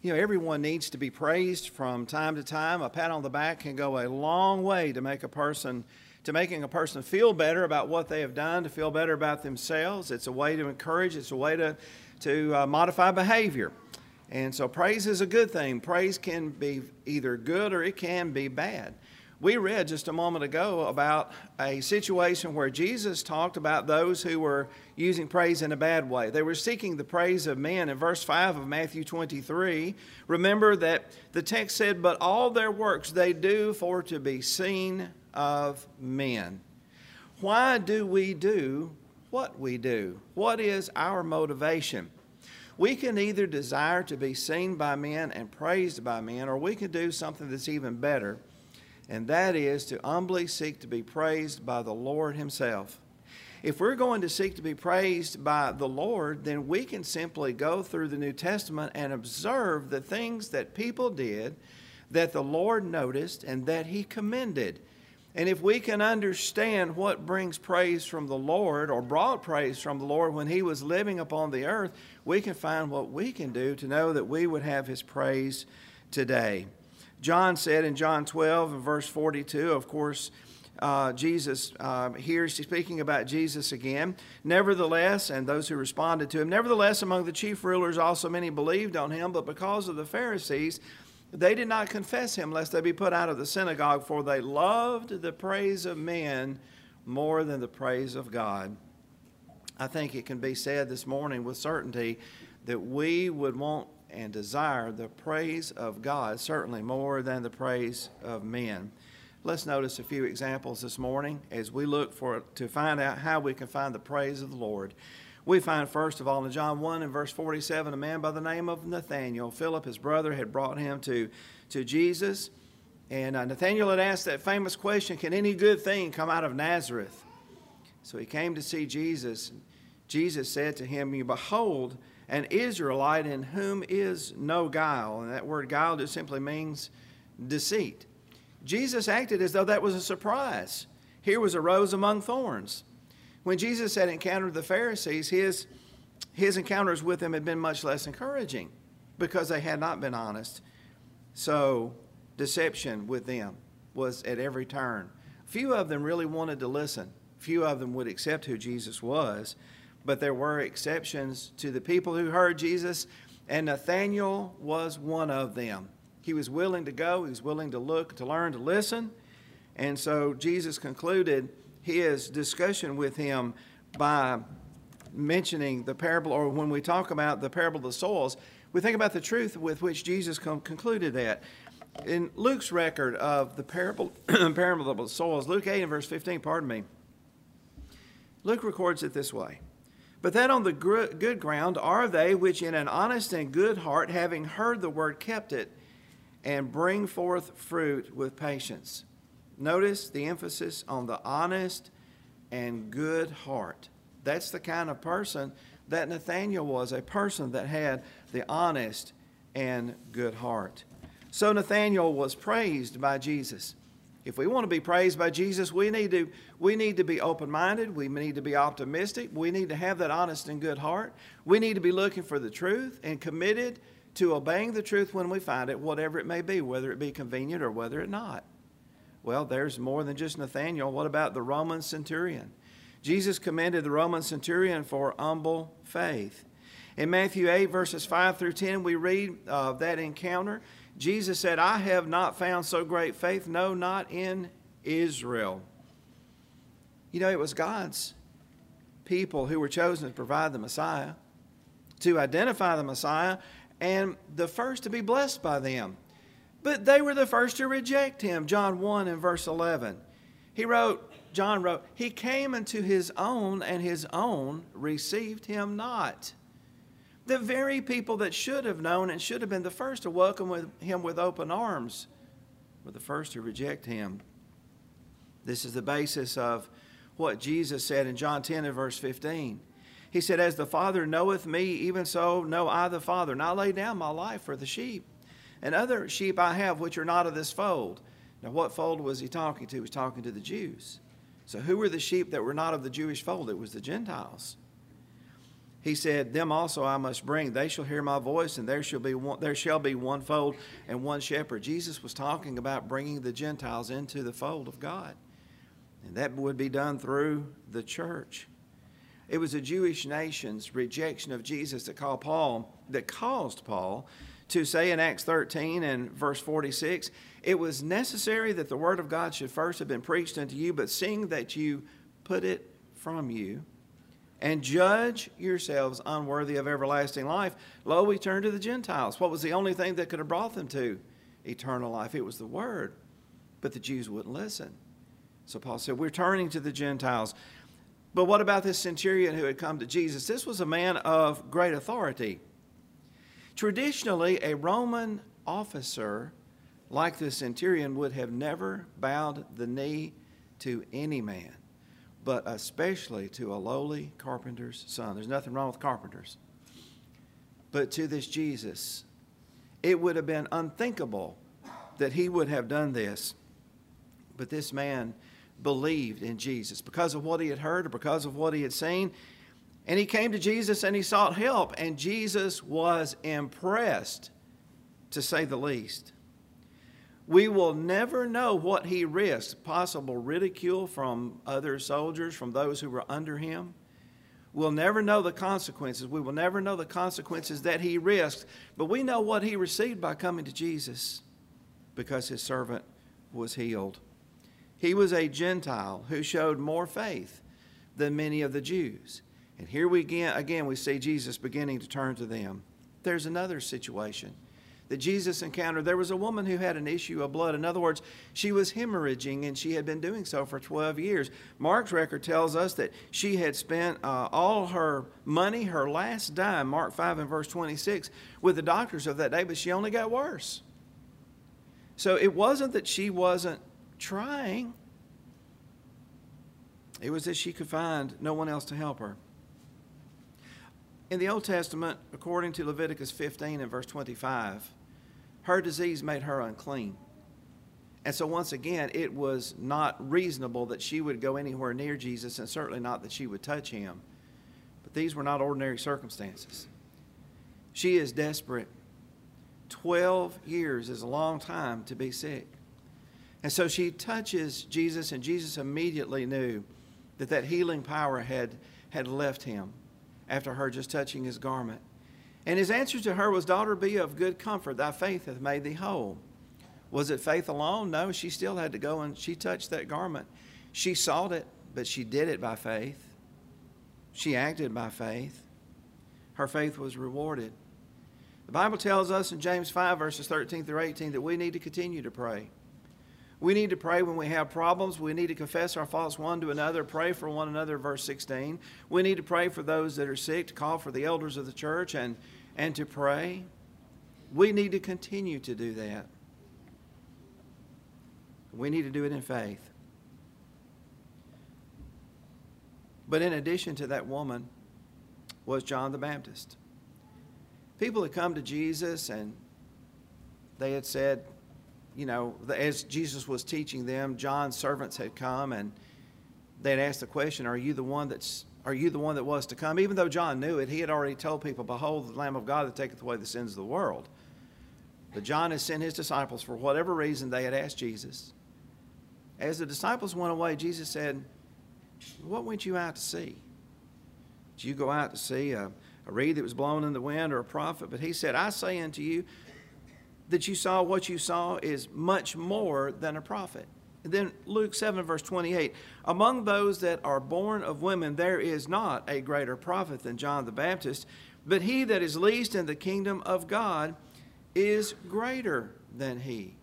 You know, everyone needs to be praised from time to time. A pat on the back can go a long way to making a person feel better about what they have done, to feel better about themselves. It's a way to encourage. It's a way to modify behavior. And so praise is a good thing. Praise can be either good or it can be bad. We read just a moment ago about a situation where Jesus talked about those who were using praise in a bad way. They were seeking the praise of men. In verse 5 of Matthew 23, remember that the text said, "But all their works they do for to be seen of men." Why do we do what we do? What is our motivation? We can either desire to be seen by men and praised by men, or we can do something that's even better, and that is to humbly seek to be praised by the Lord Himself. If we're going to seek to be praised by the Lord, then we can simply go through the New Testament and observe the things that people did that the Lord noticed and that He commended. And if we can understand what brings praise from the Lord or brought praise from the Lord when He was living upon the earth, we can find what we can do to know that we would have His praise today. John said in John 12 and verse 42, of course, Jesus, here he's speaking about Jesus again. Nevertheless, and those who responded to Him, nevertheless, among the chief rulers also many believed on Him, but because of the Pharisees, they did not confess Him, lest they be put out of the synagogue, for they loved the praise of men more than the praise of God. I think it can be said this morning with certainty that we would want and desire the praise of God, certainly more than the praise of men. Let's notice a few examples this morning as we look to find out how we can find the praise of the Lord. We find, first of all, in John 1 and verse 47, a man by the name of Nathanael. Philip, his brother, had brought him to Jesus. And Nathanael had asked that famous question, can any good thing come out of Nazareth? So he came to see Jesus. Jesus said to him, "You behold, an Israelite in whom is no guile." And that word guile just simply means deceit. Jesus acted as though that was a surprise. Here was a rose among thorns. When Jesus had encountered the Pharisees, his encounters with them had been much less encouraging because they had not been honest. So deception with them was at every turn. Few of them really wanted to listen. Few of them would accept who Jesus was. But there were exceptions to the people who heard Jesus, and Nathanael was one of them. He was willing to go. He was willing to look, to learn, to listen. And so Jesus concluded His discussion with him by mentioning the parable, or when we talk about the parable of the soils, we think about the truth with which Jesus concluded that. In Luke's record of the parable of the soils, Luke 8 and verse 15, Luke records it this way. "But that on the good ground are they which in an honest and good heart, having heard the word, kept it, and bring forth fruit with patience." Notice the emphasis on the honest and good heart. That's the kind of person that Nathanael was, a person that had the honest and good heart. So Nathanael was praised by Jesus. If we want to be praised by Jesus, we need to be open-minded. We need to be optimistic. We need to have that honest and good heart. We need to be looking for the truth and committed to obeying the truth when we find it, whatever it may be, whether it be convenient or whether it not. Well, there's more than just Nathanael. What about the Roman centurion? Jesus commended the Roman centurion for humble faith. In Matthew 8, verses 5 through 10, we read of that encounter. Jesus said, "I have not found so great faith, no, not in Israel." You know, it was God's people who were chosen to provide the Messiah, to identify the Messiah, and the first to be blessed by them. But they were the first to reject Him. John 1 and verse 11. John wrote, "He came unto His own, and His own received Him not." The very people that should have known and should have been the first to welcome Him with open arms were the first to reject Him. This is the basis of what Jesus said in John 10 and verse 15. He said, "As the Father knoweth me, even so know I the Father. And I lay down my life for the sheep. And other sheep I have which are not of this fold." Now what fold was He talking to? He was talking to the Jews. So who were the sheep that were not of the Jewish fold? It was the Gentiles. He said, them also I must bring. They shall hear my voice, and there shall be one fold and one shepherd. Jesus was talking about bringing the Gentiles into the fold of God. And that would be done through the church. It was a Jewish nation's rejection of Jesus that caused Paul to say in Acts 13 and verse 46, it was necessary that the word of God should first have been preached unto you, but seeing that you put it from you, and judge yourselves unworthy of everlasting life, lo, we turn to the Gentiles. What was the only thing that could have brought them to eternal life? It was the word. But the Jews wouldn't listen. So Paul said, we're turning to the Gentiles. But what about this centurion who had come to Jesus? This was a man of great authority. Traditionally, a Roman officer like the centurion would have never bowed the knee to any man, but especially to a lowly carpenter's son. There's nothing wrong with carpenters. But to this Jesus, it would have been unthinkable that he would have done this. But this man believed in Jesus because of what he had heard or because of what he had seen. And he came to Jesus and he sought help. And Jesus was impressed, to say the least. We will never know what he risked, possible ridicule from other soldiers, from those who were under him. We'll never know the consequences. We will never know the consequences that he risked. But we know what he received by coming to Jesus because his servant was healed. He was a Gentile who showed more faith than many of the Jews. And here we again we see Jesus beginning to turn to them. There's another situation that Jesus encountered. There was a woman who had an issue of blood. In other words, she was hemorrhaging, and she had been doing so for 12 years. Mark's record tells us that she had spent all her money, her last dime, Mark 5 and verse 26, with the doctors of that day, but she only got worse. So it wasn't that she wasn't trying. It was that she could find no one else to help her. In the Old Testament, according to Leviticus 15 and verse 25, her disease made her unclean. And so once again, it was not reasonable that she would go anywhere near Jesus, and certainly not that she would touch him. But these were not ordinary circumstances. She is desperate. 12 years is a long time to be sick. And so she touches Jesus, and Jesus immediately knew that healing power had left him after her just touching his garment. And his answer to her was, daughter, be of good comfort. Thy faith hath made thee whole. Was it faith alone? No, she still had to go, and she touched that garment. She sought it, but she did it by faith. She acted by faith. Her faith was rewarded. The Bible tells us in James 5, verses 13 through 18, that we need to continue to pray. We need to pray when we have problems. We need to confess our faults one to another, pray for one another, verse 16. We need to pray for those that are sick, to call for the elders of the church and to pray. We need to continue to do that. We need to do it in faith. But in addition to that woman was John the Baptist. People had come to Jesus and they had said, you know, as Jesus was teaching them, John's servants had come and they had asked the question, are you the one that was to come? Even though John knew it, he had already told people, behold, the Lamb of God that taketh away the sins of the world. But John had sent his disciples for whatever reason they had asked Jesus. As the disciples went away, Jesus said, what went you out to see? Did you go out to see a reed that was blown in the wind, or a prophet? But he said, I say unto you, that you saw what you saw is much more than a prophet. And then Luke 7, verse 28, among those that are born of women, there is not a greater prophet than John the Baptist, but he that is least in the kingdom of God is greater than he.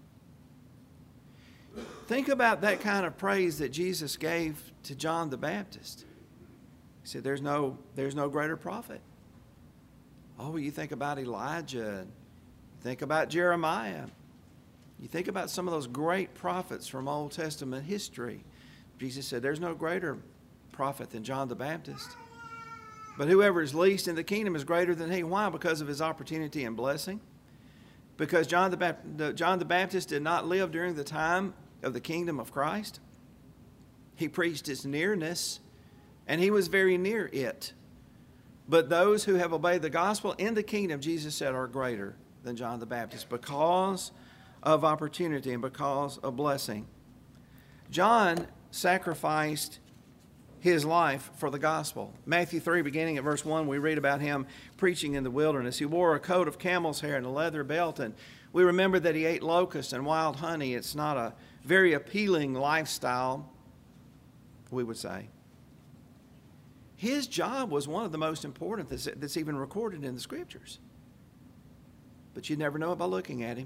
Think about that kind of praise that Jesus gave to John the Baptist. He said, there's no greater prophet. Oh, you think about Elijah, think about Jeremiah. You think about some of those great prophets from Old Testament history. Jesus said, there's no greater prophet than John the Baptist. But whoever is least in the kingdom is greater than he. Why? Because of his opportunity and blessing. Because John the Baptist did not live during the time of the kingdom of Christ. He preached its nearness, and he was very near it. But those who have obeyed the gospel in the kingdom, Jesus said, are greater than John the Baptist because of opportunity and because of blessing. John sacrificed his life for the gospel. Matthew 3, beginning at verse 1, we read about him preaching in the wilderness. He wore a coat of camel's hair and a leather belt, and we remember that he ate locusts and wild honey. It's not a very appealing lifestyle, we would say. His job was one of the most important that's even recorded in the Scriptures. But you never know it by looking at him.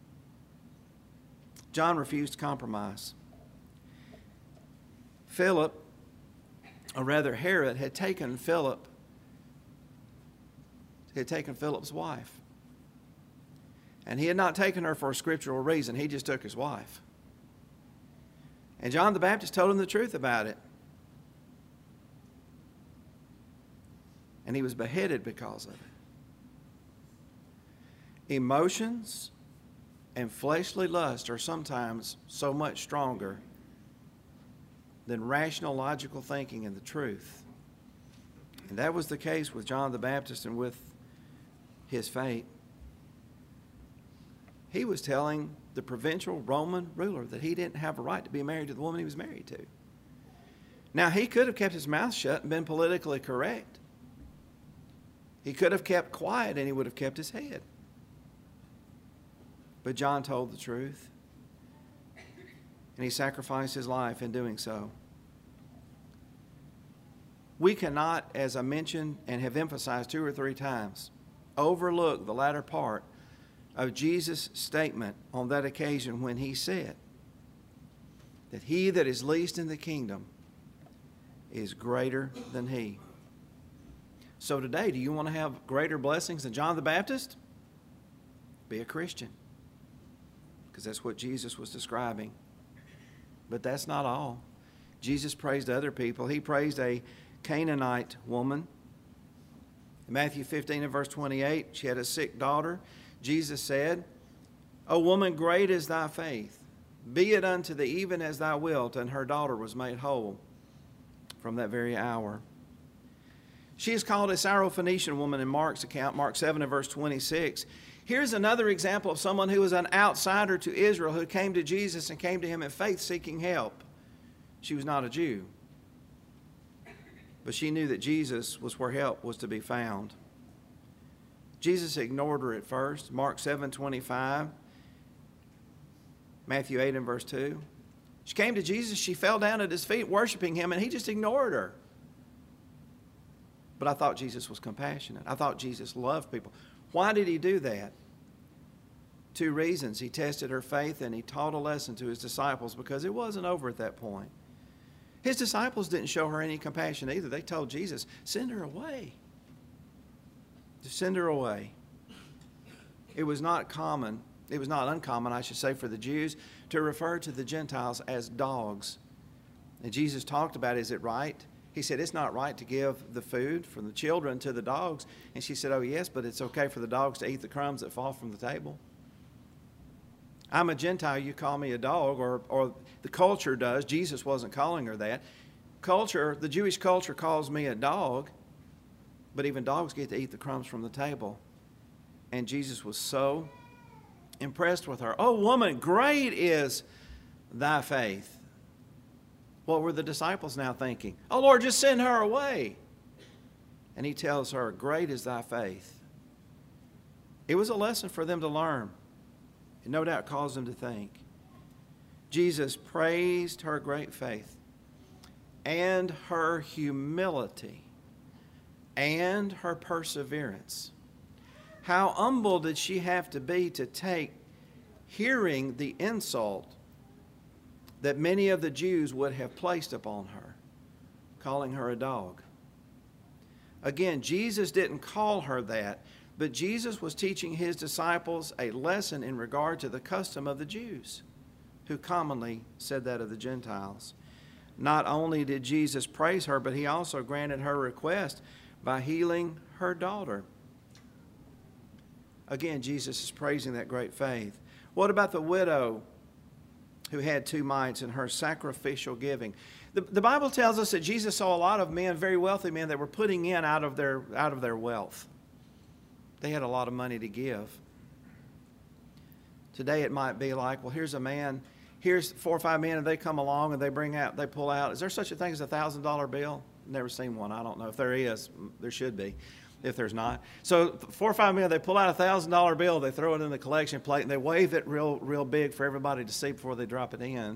John refused to compromise. Philip, or rather Herod, had taken Philip's wife. And he had not taken her for a scriptural reason. He just took his wife. And John the Baptist told him the truth about it. And he was beheaded because of it. Emotions and fleshly lust are sometimes so much stronger than rational, logical thinking and the truth. And that was the case with John the Baptist and with his fate. He was telling the provincial Roman ruler that he didn't have a right to be married to the woman he was married to. Now, he could have kept his mouth shut and been politically correct. He could have kept quiet and he would have kept his head. But John told the truth. And he sacrificed his life in doing so. We cannot, as I mentioned and have emphasized 2 or 3 times, overlook the latter part of Jesus' statement on that occasion when he said that he that is least in the kingdom is greater than he. So today, do you want to have greater blessings than John the Baptist? Be a Christian. Because that's what Jesus was describing. But that's not all. Jesus praised other people. He praised a Canaanite woman. In Matthew 15 and verse 28, she had a sick daughter. Jesus said, O woman, great is thy faith. Be it unto thee even as thou wilt. And her daughter was made whole from that very hour. She is called a Syrophoenician woman in Mark's account, Mark 7 and verse 26. Here's another example of someone who was an outsider to Israel who came to Jesus and came to him in faith seeking help. She was not a Jew, but she knew that Jesus was where help was to be found. Jesus ignored her at first. Mark 7:25, Matthew 8 and verse 2. She came to Jesus, she fell down at his feet worshiping him, and he just ignored her. But I thought Jesus was compassionate. I thought Jesus loved people. Why did he do that? 2 reasons. He tested her faith and he taught a lesson to his disciples because it wasn't over at that point. His disciples didn't show her any compassion either. They told Jesus, send her away. Just send her away. It was not uncommon, I should say, for the Jews to refer to the Gentiles as dogs. And Jesus talked about, is it right? He said, it's not right to give the food from the children to the dogs. And she said, oh, yes, but it's okay for the dogs to eat the crumbs that fall from the table. I'm a Gentile, you call me a dog, or the culture does. Jesus wasn't calling her that. The Jewish culture calls me a dog, but even dogs get to eat the crumbs from the table. And Jesus was so impressed with her. Oh, woman, great is thy faith. What were the disciples now thinking? Oh, Lord, just send her away. And he tells her, great is thy faith. It was a lesson for them to learn. It no doubt caused them to think. Jesus praised her great faith and her humility and her perseverance. How humble did she have to be to take hearing the insult that many of the Jews would have placed upon her, calling her a dog. Again, Jesus didn't call her that, but Jesus was teaching his disciples a lesson in regard to the custom of the Jews, who commonly said that of the Gentiles. Not only did Jesus praise her, but he also granted her request by healing her daughter. Again, Jesus is praising that great faith. What about the widow who had 2 mites, and her sacrificial giving. The Bible tells us that Jesus saw a lot of men, very wealthy men, that were putting in out of their wealth. They had a lot of money to give. Today it might be like, well, here's a man, here's 4 or 5 men, and they come along and they pull out. Is there such a thing as a $1,000 bill? Never seen one. I don't know. If there is, there should be. If there's not. So 4 or 5 men, they pull out a $1,000 bill, they throw it in the collection plate, and they wave it real big for everybody to see before they drop it in.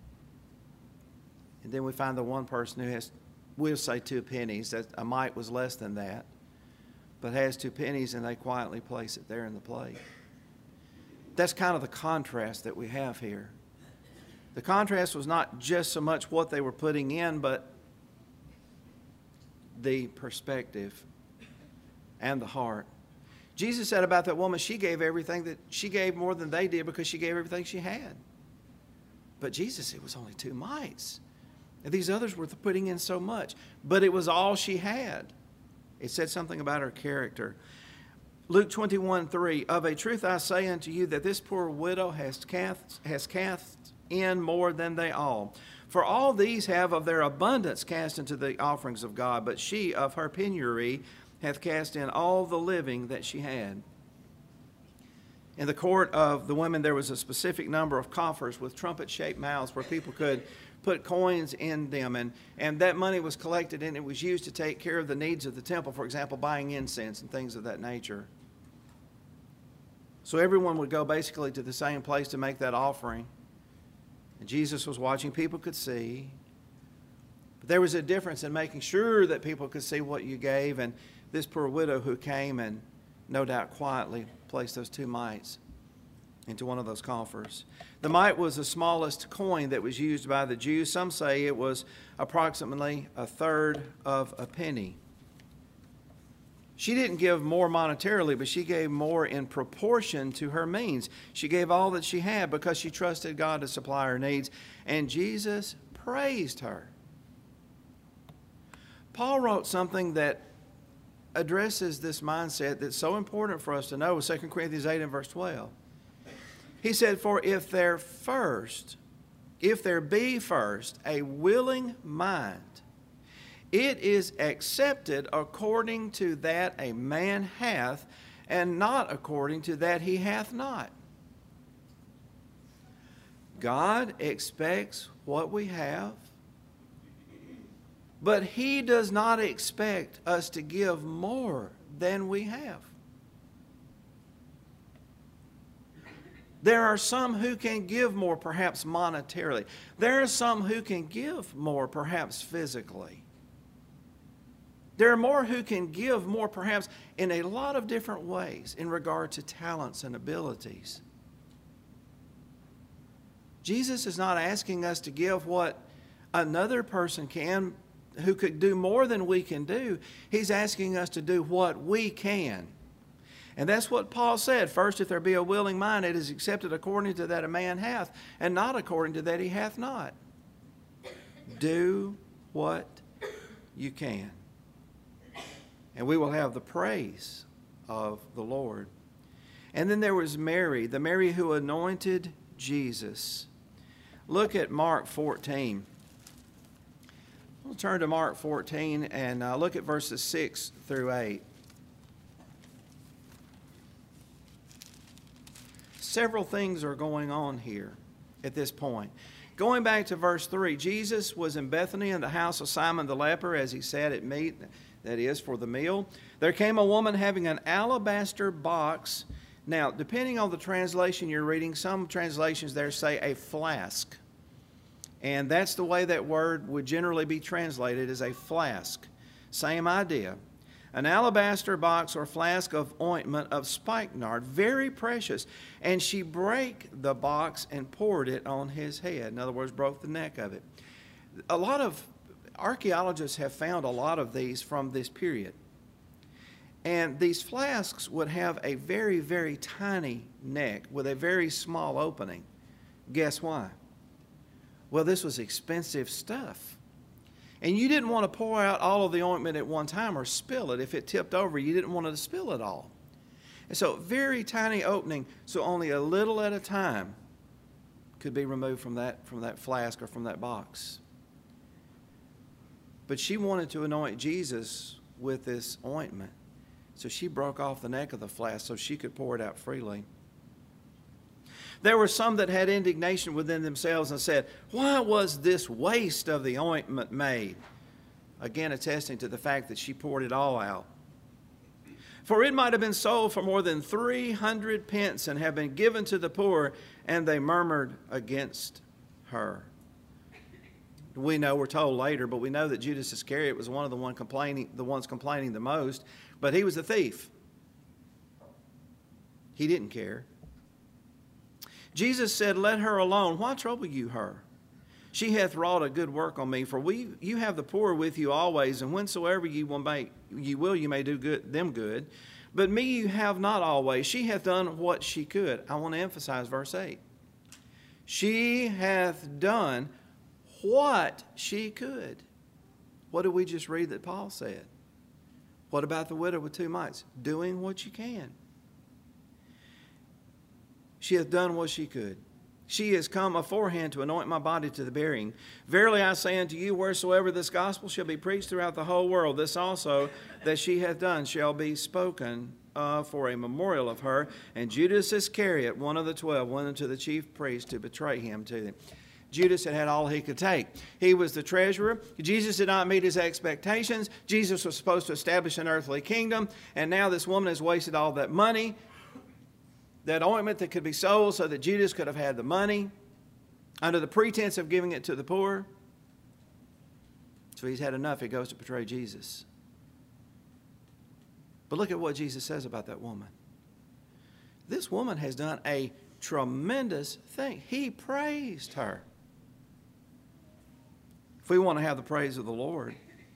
And then we find the one person who has, we'll say 2 pennies. That a mite was less than that, but has 2 pennies, and they quietly place it there in the plate. That's kind of the contrast that we have here. The contrast was not just so much what they were putting in, but the perspective and the heart. Jesus said about that woman, she gave everything, that she gave more than they did because she gave everything she had. But Jesus, it was only 2 mites. And these others were putting in so much. But it was all she had. It said something about her character. Luke 21:3, of a truth I say unto you that this poor widow has cast in more than they all. For all these have of their abundance cast into the offerings of God, but she of her penury hath cast in all the living that she had. In the court of the women there was a specific number of coffers with trumpet-shaped mouths where people could put coins in them, and that money was collected and it was used to take care of the needs of the temple, for example, buying incense and things of that nature. So everyone would go basically to the same place to make that offering. And Jesus was watching. People could see. But there was a difference in making sure that people could see what you gave. And this poor widow who came and no doubt quietly placed those 2 mites into one of those coffers. The mite was the smallest coin that was used by the Jews. Some say it was approximately 1/3 of a penny. She didn't give more monetarily, but she gave more in proportion to her means. She gave all that she had because she trusted God to supply her needs, and Jesus praised her. Paul wrote something that addresses this mindset that's so important for us to know, 2 Corinthians 8 and verse 12. He said, for if there be first a willing mind, it is accepted according to that a man hath, and not according to that he hath not. God expects what we have, but He does not expect us to give more than we have. There are some who can give more, perhaps monetarily. There are some who can give more, perhaps physically. There are more who can give more, perhaps in a lot of different ways in regard to talents and abilities. Jesus is not asking us to give what another person can who could do more than we can do. He's asking us to do what we can. And that's what Paul said. First, if there be a willing mind, it is accepted according to that a man hath, and not according to that he hath not. Do what you can, and we will have the praise of the Lord. And then there was Mary, the Mary who anointed Jesus. Look at Mark 14. We'll turn to Mark 14 and look at verses 6 through 8. Several things are going on here at this point. Going back to verse 3, Jesus was in Bethany in the house of Simon the leper as he sat at meat, that is, for the meal. There came a woman having an alabaster box. Now, depending on the translation you're reading, some translations there say a flask. And that's the way that word would generally be translated, as a flask. Same idea. An alabaster box or flask of ointment of spikenard, very precious. And she brake the box and poured it on his head. In other words, broke the neck of it. A lot of archaeologists have found a lot of these from this period. And these flasks would have a very, very tiny neck with a very small opening. Guess why? Well, this was expensive stuff. And you didn't want to pour out all of the ointment at one time or spill it. If it tipped over, you didn't want to spill it all. And so very tiny opening, so only a little at a time could be removed from that flask or from that box. But she wanted to anoint Jesus with this ointment. So she broke off the neck of the flask so she could pour it out freely. There were some that had indignation within themselves and said, "Why was this waste of the ointment made?" Again, attesting to the fact that she poured it all out. "For it might have been sold for more than 300 pence and have been given to the poor," and they murmured against her. We're told later, but we know that Judas Iscariot was one of the ones complaining the most, but he was a thief. He didn't care. Jesus said, "Let her alone. Why trouble you her? She hath wrought a good work on me. For you have the poor with you always, and whensoever you may do them good. But me you have not always. She hath done what she could." I want to emphasize verse 8. She hath done what she could. What did we just read that Paul said? What about the widow with 2 mites? Doing what you can. She hath done what she could. She has come aforehand to anoint my body to the burying. Verily I say unto you, wheresoever this gospel shall be preached throughout the whole world, this also that she hath done shall be spoken of for a memorial of her. And Judas Iscariot, one of the 12, went unto the chief priest to betray him to them. Judas had all he could take. He was the treasurer. Jesus did not meet his expectations. Jesus was supposed to establish an earthly kingdom, and now this woman has wasted all that money, that ointment that could be sold so that Judas could have had the money under the pretense of giving it to the poor. So he's had enough. He goes to betray Jesus. But look at what Jesus says about that woman. This woman has done a tremendous thing. He praised her. If we want to have the praise of the Lord,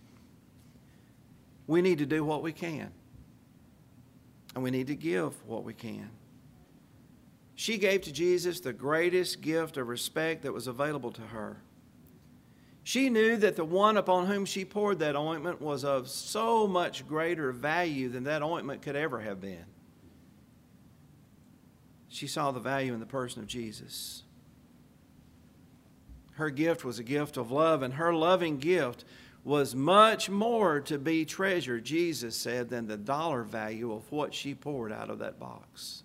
we need to do what we can. And we need to give what we can. She gave to Jesus the greatest gift of respect that was available to her. She knew that the one upon whom she poured that ointment was of so much greater value than that ointment could ever have been. She saw the value in the person of Jesus. Her gift was a gift of love, and her loving gift was much more to be treasured, Jesus said, than the dollar value of what she poured out of that box.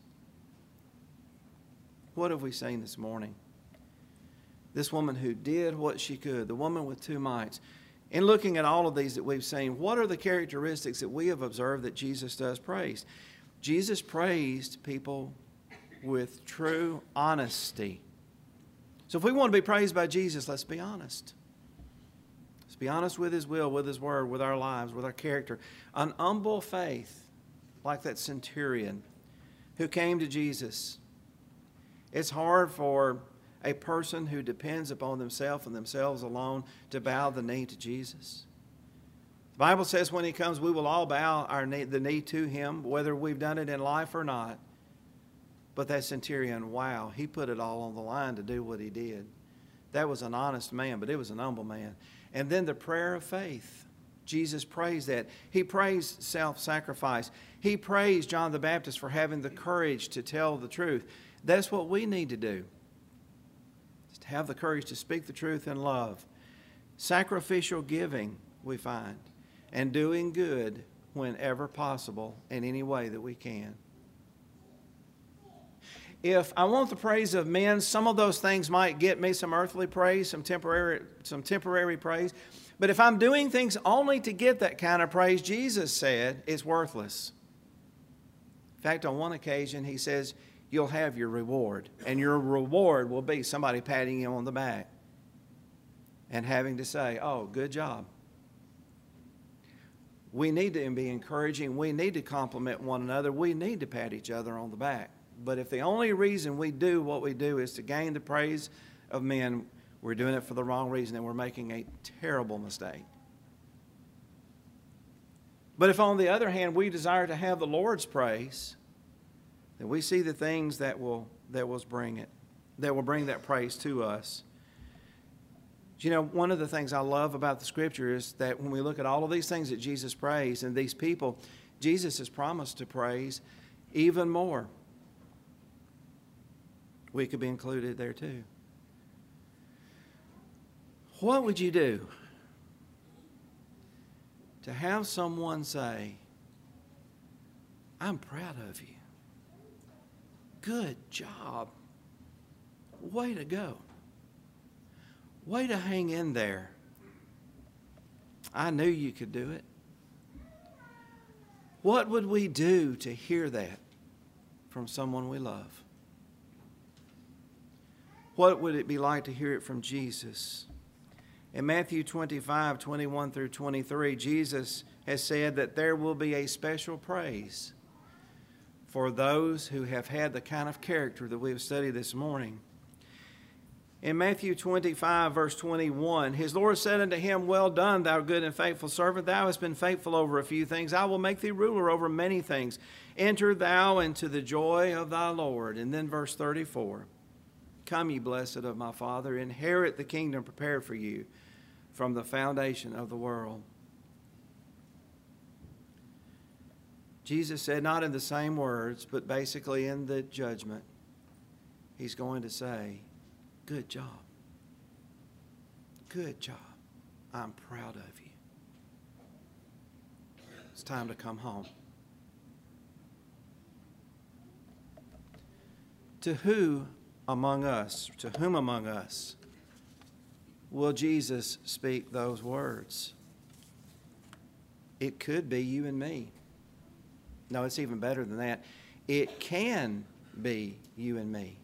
What have we seen this morning? This woman who did what she could, the woman with 2 mites. In looking at all of these that we've seen, what are the characteristics that we have observed that Jesus does praise? Jesus praised people with true honesty. So if we want to be praised by Jesus, let's be honest. Let's be honest with His will, with His word, with our lives, with our character. An humble faith, like that centurion who came to Jesus. It's hard for a person who depends upon themselves and themselves alone to bow the knee to Jesus. The Bible says when He comes, we will all bow the knee to Him, whether we've done it in life or not. But that centurion, wow, he put it all on the line to do what he did. That was an honest man, but it was an humble man. And then the prayer of faith. Jesus praised that. He praised self-sacrifice. He praised John the Baptist for having the courage to tell the truth. That's what we need to do. Just have the courage to speak the truth in love. Sacrificial giving, we find. And doing good whenever possible in any way that we can. If I want the praise of men, some of those things might get me some earthly praise, some temporary praise. But if I'm doing things only to get that kind of praise, Jesus said it's worthless. In fact, on one occasion, He says, you'll have your reward. And your reward will be somebody patting you on the back and having to say, oh, good job. We need to be encouraging. We need to compliment one another. We need to pat each other on the back. But if the only reason we do what we do is to gain the praise of men, we're doing it for the wrong reason and we're making a terrible mistake. But if on the other hand we desire to have the Lord's praise, then we see the things that will bring that praise to us. You know, one of the things I love about the Scripture is that when we look at all of these things that Jesus praised and these people, Jesus has promised to praise even more. We could be included there too. What would you do to have someone say, I'm proud of you. Good job. Way to go. Way to hang in there. I knew you could do it. What would we do to hear that from someone we love? What would it be like to hear it from Jesus? In Matthew 25, 21 through 23, Jesus has said that there will be a special praise for those who have had the kind of character that we have studied this morning. In Matthew 25, verse 21, his Lord said unto him, Well done, thou good and faithful servant. Thou hast been faithful over a few things. I will make thee ruler over many things. Enter thou into the joy of thy Lord. And then verse 34, Come, ye blessed of my Father, inherit the kingdom prepared for you from the foundation of the world. Jesus said, not in the same words, but basically in the judgment, he's going to say, good job. Good job. I'm proud of you. It's time to come home. To whom among us will Jesus speak those words? It could be you and me. No, it's even better than that. It can be you and me.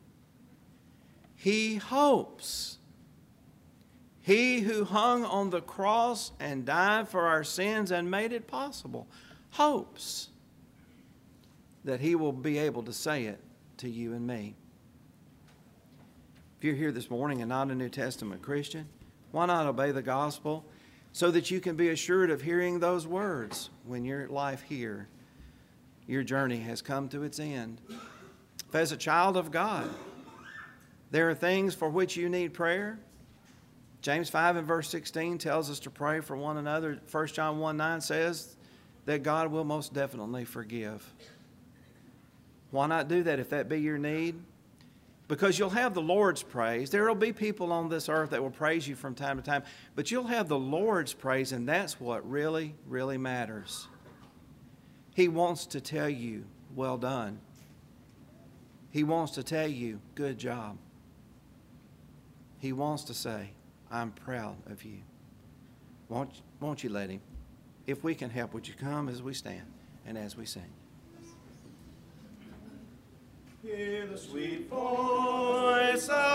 He hopes. He who hung on the cross and died for our sins and made it possible, hopes that he will be able to say it to you and me. If you're here this morning and not a New Testament Christian, why not obey the gospel so that you can be assured of hearing those words when your life here, your journey has come to its end? If as a child of God, there are things for which you need prayer. James 5 and verse 16 tells us to pray for one another. 1 John 1:9 says that God will most definitely forgive. Why not do that if that be your need? Because you'll have the Lord's praise. There will be people on this earth that will praise you from time to time, but you'll have the Lord's praise, and that's what really, really matters. He wants to tell you, well done. He wants to tell you, good job. He wants to say, I'm proud of you. Won't you let him? If we can help, would you come as we stand and as we sing? Hear the sweet voice of